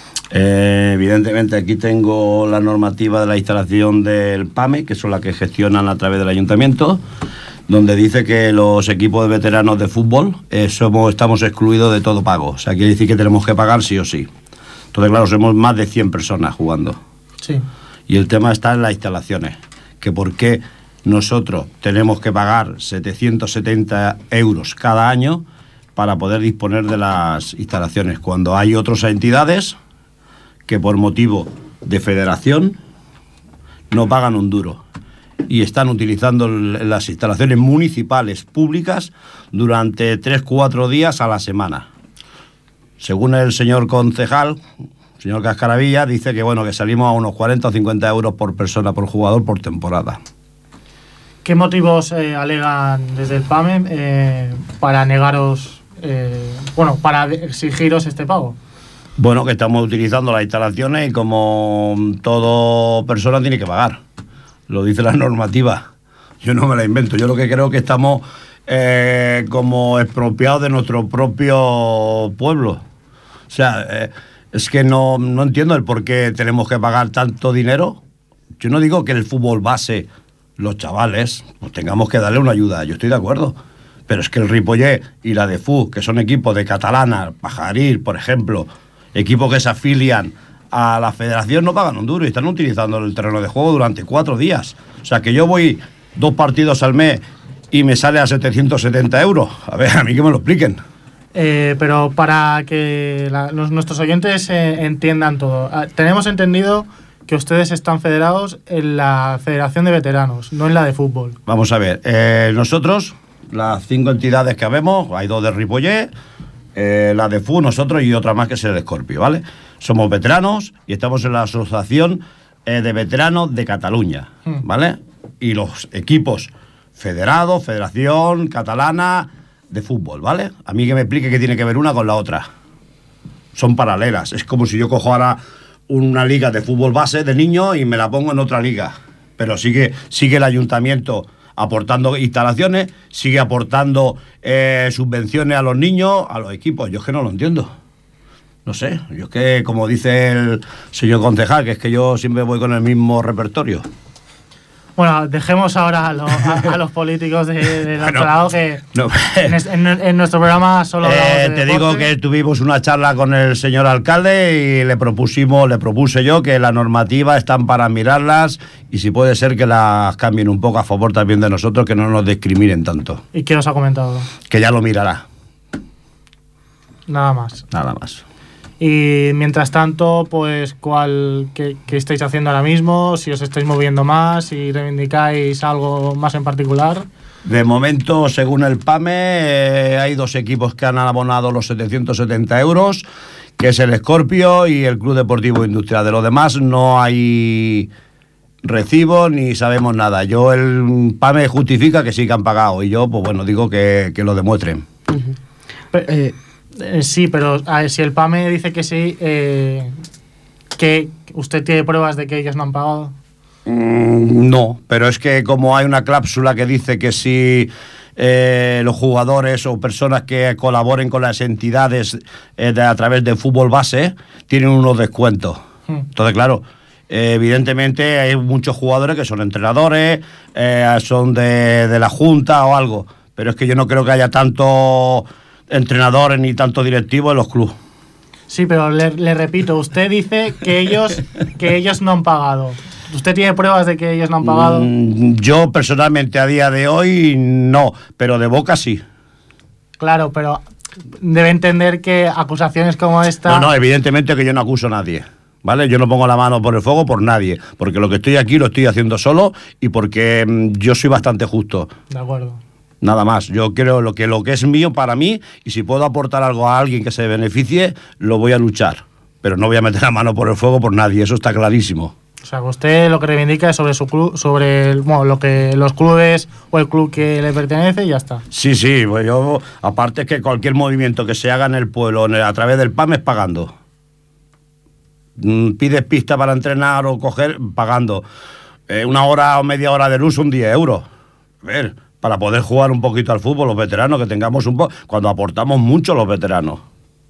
Eh, evidentemente aquí tengo la normativa de la instalación del P A M E, que son las que gestionan a través del ayuntamiento, donde dice que los equipos de veteranos de fútbol eh, somos, estamos excluidos de todo pago. O sea, quiere decir que tenemos que pagar sí o sí. Entonces, claro, somos más de cien personas jugando. Sí. Y el tema está en las instalaciones, que por qué nosotros tenemos que pagar setecientos setenta euros cada año para poder disponer de las instalaciones, cuando hay otras entidades que por motivo de federación no pagan un duro y están utilizando las instalaciones municipales públicas durante tres cuatro días a la semana. Según el señor concejal, señor Cascaravilla, dice que bueno, que salimos a unos cuarenta o cincuenta euros por persona, por jugador, por temporada. ¿Qué motivos eh, alegan desde el P A M E eh, para negaros, eh, bueno, para exigiros este pago? Bueno, que estamos utilizando las instalaciones y como toda persona tiene que pagar. Lo dice la normativa. Yo no me la invento. Yo lo que creo que estamos eh, como expropiados de nuestro propio pueblo. O sea, eh, es que no, no entiendo el por qué tenemos que pagar tanto dinero. Yo no digo que el fútbol base, los chavales, pues tengamos que darle una ayuda. Yo estoy de acuerdo. Pero es que el Ripollet y la de F U, que son equipos de Catalana, Pajaril, por ejemplo, equipos que se afilian a la federación, no pagan un duro y están utilizando el terreno de juego durante cuatro días. O sea, que yo voy dos partidos al mes y me sale a setecientos setenta euros. A ver, a mí que me lo expliquen. Eh, pero para que la, los, nuestros oyentes eh, entiendan todo, eh, tenemos entendido que ustedes están federados en la Federación de Veteranos, no en la de fútbol. Vamos a ver, eh, nosotros, las cinco entidades que habemos, hay dos de Ripollet, Eh, la de F U, nosotros y otra más que es el Escorpio, ¿vale? Somos veteranos y estamos en la Asociación eh, de Veteranos de Cataluña, ¿vale? Y los equipos federados, Federación Catalana de Fútbol, ¿vale? A mí que me explique qué tiene que ver una con la otra. Son paralelas. Es como si yo cojo ahora una liga de fútbol base de niños y me la pongo en otra liga. Pero sigue, sigue el ayuntamiento aportando instalaciones, sigue aportando eh, subvenciones a los niños, a los equipos. Yo es que no lo entiendo. No sé, yo es que, como dice el señor concejal, que es que yo siempre voy con el mismo repertorio. Bueno, dejemos ahora a, lo, a, a los políticos de, del Bueno, otro lado, que no. en, es- en- en nuestro programa solo hablamos Eh, de te deporte. digo que tuvimos una charla con el señor alcalde y le propusimos, le propuse yo que las normativas están para mirarlas y si puede ser que las cambien un poco a favor también de nosotros, que no nos discriminen tanto. ¿Y qué os ha comentado? Que ya lo mirará, Nada más. nada más. Y mientras tanto, pues, ¿cuál, qué, qué estáis haciendo ahora mismo? Si os estáis moviendo más, si reivindicáis algo más en particular. De momento, según el PAME, eh, hay dos equipos que han abonado los setecientos setenta euros, que es el Escorpio y el Club Deportivo Industrial. De lo demás no hay recibo ni sabemos nada. Yo, el PAME justifica que sí que han pagado y yo, pues bueno, digo que, que lo demuestren. Pe- eh, eh, sí, pero a ver, si el PAME dice que sí, eh, que ¿usted tiene pruebas de que ellos no han pagado? Mm, no, pero es que como hay una cláusula que dice que si eh, los jugadores o personas que colaboren con las entidades eh, de, a través de fútbol base tienen unos descuentos. Hmm. Entonces, claro, eh, evidentemente hay muchos jugadores que son entrenadores, eh, son de, de la Junta o algo, pero es que yo no creo que haya tanto entrenadores ni tanto directivos en los clubes. Sí, pero le, le repito, usted dice que ellos, que ellos no han pagado. ¿Usted tiene pruebas de que ellos no han pagado? Mm, yo personalmente a día de hoy no, pero de boca sí. Claro, pero debe entender que acusaciones como esta... No, no, evidentemente que yo no acuso a nadie, ¿vale? Yo no pongo la mano por el fuego por nadie, porque lo que estoy aquí lo estoy haciendo solo y porque mm, yo soy bastante justo. De acuerdo. Nada más, yo creo lo que, lo que es mío para mí y si puedo aportar algo a alguien que se beneficie, lo voy a luchar. Pero no voy a meter la mano por el fuego por nadie, eso está clarísimo. O sea, que usted lo que reivindica es sobre su club, sobre el- bueno, lo que los clubes o el club que le pertenece y ya está. Sí, sí, pues yo, aparte es que cualquier movimiento que se haga en el pueblo en el- a través del PAM es pagando. Mm, Pides pista para entrenar o coger, pagando. Eh, una hora o media hora de luz son diez euros. A ver, para poder jugar un poquito al fútbol, los veteranos, que tengamos un poco, cuando aportamos mucho los veteranos.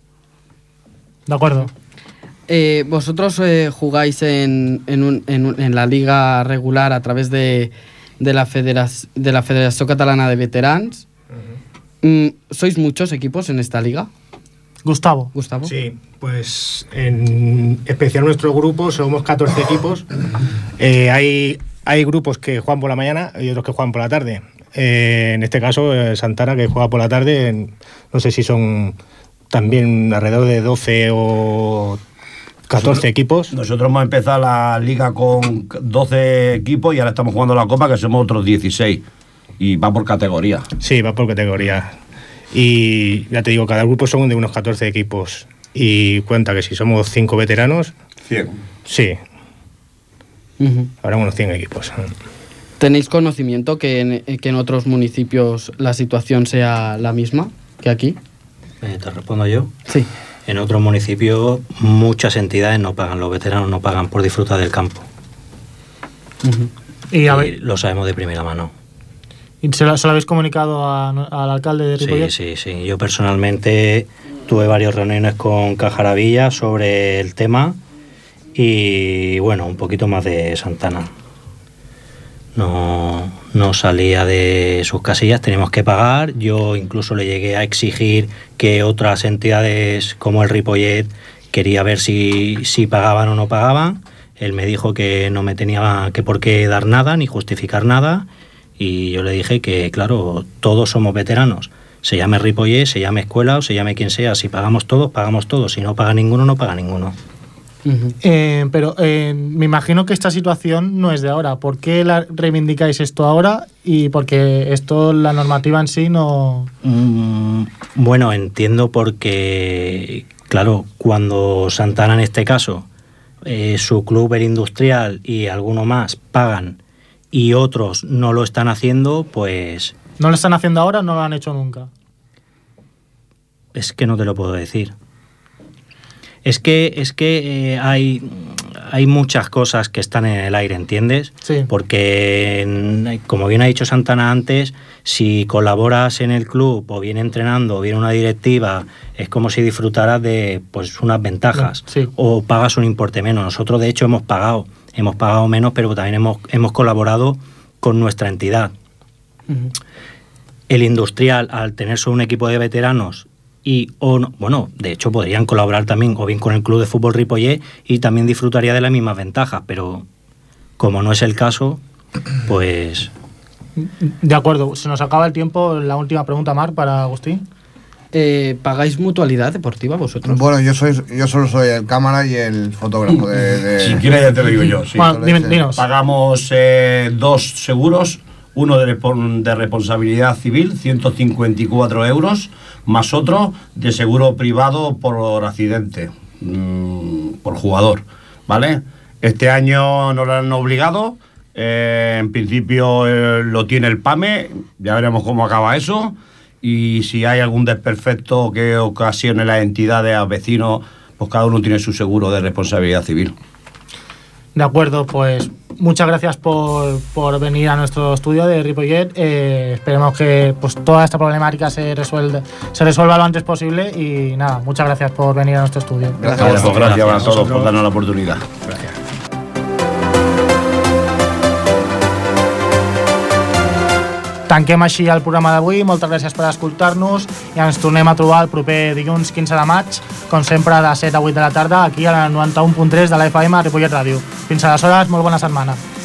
De acuerdo. Eh, vosotros eh, jugáis en, en, un- en un- en la liga regular a través de, de, la, Federac- de la Federación Catalana de Veterans. Mm, ¿Sois muchos equipos en esta liga? Gustavo. Gustavo. Sí, pues en especial nuestro grupo somos catorce equipos. Eh, hay, hay grupos que juegan por la mañana y otros que juegan por la tarde. Eh, en este caso, eh, Santana, que juega por la tarde, en- no sé si son también alrededor de doce o catorce Nosotros- equipos. Nosotros hemos empezado la liga con doce equipos y ahora estamos jugando la Copa, que somos otros dieciséis. Y va por categoría. Sí, va por categoría. Y ya te digo, cada grupo son de unos catorce equipos. Y cuenta que si somos cinco veteranos, cien. sí, Ujú. habrá unos cien equipos. ¿Tenéis conocimiento que en, que en otros municipios la situación sea la misma que aquí? Eh, ¿Te respondo yo? Sí. En otros municipios muchas entidades no pagan, los veteranos no pagan por disfrutar del campo. Ujú. Y, a Y ver, lo sabemos de primera mano. ¿y se, lo, se lo habéis comunicado a- al alcalde de Ripollet? Sí, sí, sí. Yo personalmente tuve varias reuniones con Cajaravilla sobre el tema y bueno, un poquito más de Santana. No, no salía de sus casillas, teníamos que pagar. Yo incluso le llegué a exigir que otras entidades como el Ripollet quería ver si, si pagaban o no pagaban. Él me dijo que no me tenía que por qué dar nada ni justificar nada. Y yo le dije que, claro, todos somos veteranos. Se llame Ripollet, se llame escuela o se llame quien sea. Si pagamos todos, pagamos todos. Si no paga ninguno, no paga ninguno. Ujú. Eh, pero eh, me imagino que esta situación no es de ahora. ¿Por qué la reivindicáis esto ahora? Y porque esto, la normativa en sí no... Mm, bueno, entiendo porque, claro, cuando Santana en este caso, eh, su club el industrial y alguno más pagan y otros no lo están haciendo, pues ¿No lo están haciendo ahora o no lo han hecho nunca? es que no te lo puedo decir. Es que, es que eh, hay, hay muchas cosas que están en el aire, ¿entiendes? Sí. Porque, como bien ha dicho Santana antes, si colaboras en el club o bien entrenando o bien una directiva, es como si disfrutaras de pues unas ventajas, sí, o pagas un importe menos. Nosotros, de hecho, hemos pagado, hemos pagado menos, pero también hemos, hemos colaborado con nuestra entidad. Uh-huh. El Industrial, al tener solo un equipo de veteranos, y o no, bueno, de hecho podrían colaborar también o bien con el Club de Fútbol Ripollet y también disfrutaría de las mismas ventajas, pero como no es el caso, pues... De acuerdo, se nos acaba el tiempo. La última pregunta, Marc, para Agustín. Eh, ¿Pagáis mutualidad deportiva vosotros? Bueno, yo soy yo solo soy el cámara y el fotógrafo de... de... Si quieres ya te lo digo yo, sí. Bueno, dime, dinos. Pagamos eh, dos seguros, uno de, de responsabilidad civil, ciento cincuenta y cuatro euros, más otro de seguro privado por accidente, mmm, por jugador, ¿vale? Este año nos lo han obligado, eh, en principio eh, lo tiene el PAME, ya veremos cómo acaba eso, y si hay algún desperfecto que ocasione las entidades a vecinos, pues cada uno tiene su seguro de responsabilidad civil. De acuerdo, pues muchas gracias por, por venir a nuestro estudio de Ripollet. Eh, esperemos que pues toda esta problemática se resuelva, se resuelva lo antes posible y nada, muchas gracias por venir a nuestro estudio. Gracias, gracias, gracias, gracias a todos nosotros por darnos la oportunidad. Gracias. Tanquem així el programa d'avui, moltes gràcies per escoltar-nos i ens tornem a trobar el proper dilluns quinze de maig, com sempre de set a vuit de la tarda, aquí a la noranta-u punt tres de la F M a Ripollet Ràdio. Fins aleshores, molt bona setmana.